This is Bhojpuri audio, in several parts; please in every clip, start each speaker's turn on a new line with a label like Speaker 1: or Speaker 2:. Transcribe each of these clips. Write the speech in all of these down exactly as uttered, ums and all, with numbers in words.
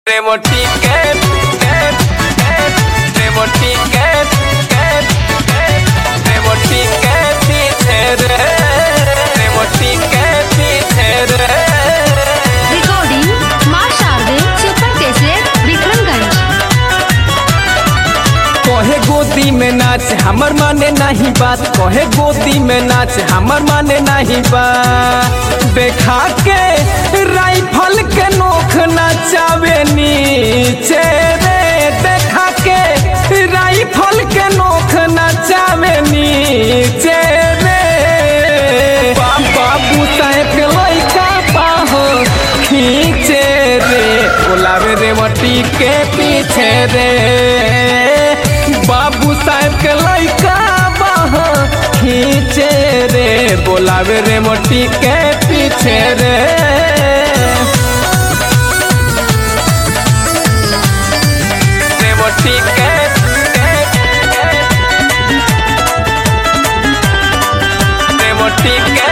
Speaker 1: Remote cat, cat, cat, remote cat, cat, cat, remote cat पीछे रे, remote cat पीछे रे।
Speaker 2: रिकॉर्डिंग मां शारदे सुपर कैसेट विक्रमगंज।
Speaker 1: कहे गोदी में नाच हमर माने नहीं बात, कहे गोदी में नाच हमर माने नहीं बात। देखा के राइफल के नोख नचावे नीचे रे, देखा के राइफल के नोख नचावे नीचे रे। बाबू साहेब के लइका बाहो खींचे रे, बोलावे रे मट्टी के पीछे रे। बाबू साहेब के लइका बाहो खींचे रे, बोलावे रे मट्टी के पीछे रे। रेवटी के रेवटी के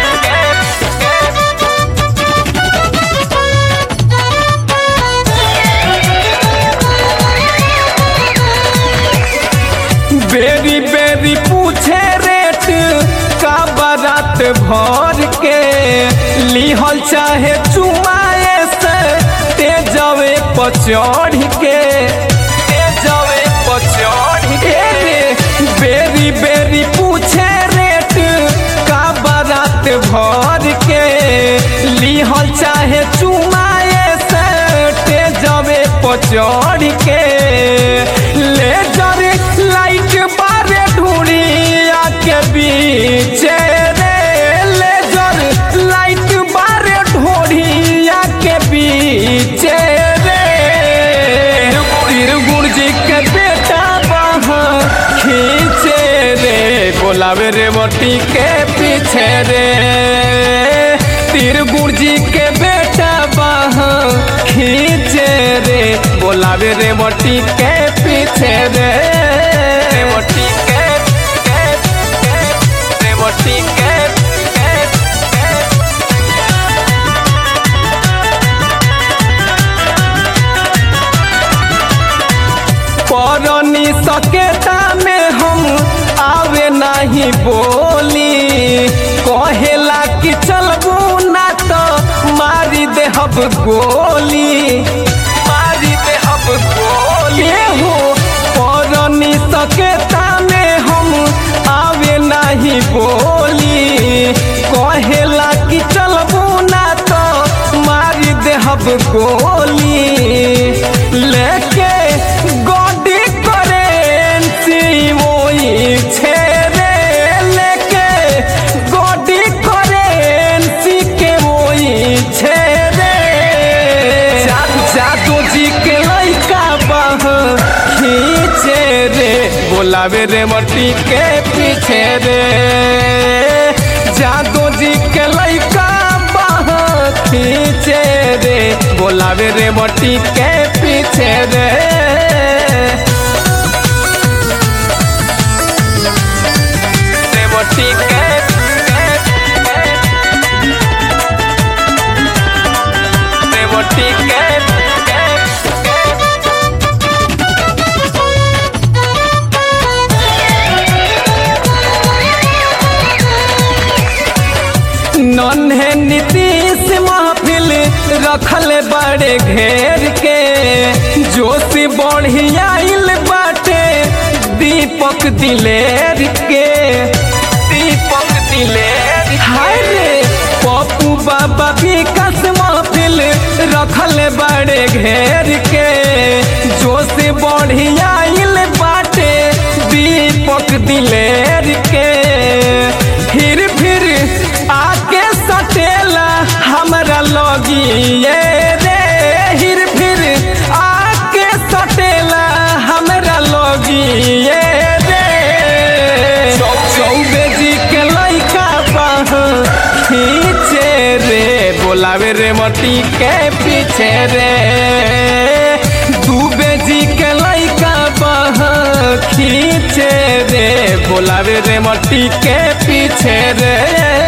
Speaker 1: बेरी बेरी पूछे रेट का बारात भर के, लिहल चाहे चुमाए से तेजवे पचढ़ के, तेजवे पचढ़ के। बेरी बेरी पूछे रेट का बारात भर के, लिहल चाहे चुमाए से तेजवे पचढ़ के। लेजर लाइट बारे ढूंढिया के बीचे रे, लेजर लाइट बारे ढूंढिया के बीचे रे। तिरगुण जी के बेटा बाहा खींचे रे, बोलावे रे मट्टी के पीछे रे। तिरगुण जी के बेटा बाहा खींचे रे, बोलावे रे मट्टी के पीछे रे। रेवटी के रेवटी के परनी सकेता में हम आवे नहीं बोली, कहेला कि चलबू ना तो मारी देहब गोली, मारी देहब गोली हो। परनी सकेता में हम आवे नहीं बोली, कहेला कि चलबू ना तो मारी देहब गोली। लेके गोडी करेंसी मोई छेरे, लेके गोडी करेंसी के मोई छेरे। जादू जी के लइका बाह खींचे रे, बोलावे रे मट्टी के पीछे रे। जादू जी के लइका बाह खींचे रे, बोलावे रे मट्टी के पीछे रे। रेवटी के रेवटी के नन्हे नीतीश महफिल रखल बड़े घेर के, जोश बढ़ियाइल बाटे दीपक दिलेर के, दीपक दिलेर। हाय रे पप्पू बाबा विकास महफिल रखल बड़े घेर के, जोश बढ़ियाइल बाटे दीपक दिलेर के। फिर फिर आके सटेला हमरा लगी ये रे, हिर फिर आके सटेला हमरा लगी ये रे। चौबे जी के लइका बाह खींचे रे, बोलावे रे मट्टी के पीछे रे। दुबे जी के लइका बाह खींचे रे, बोलावे रे मट्टी के पीछे रे।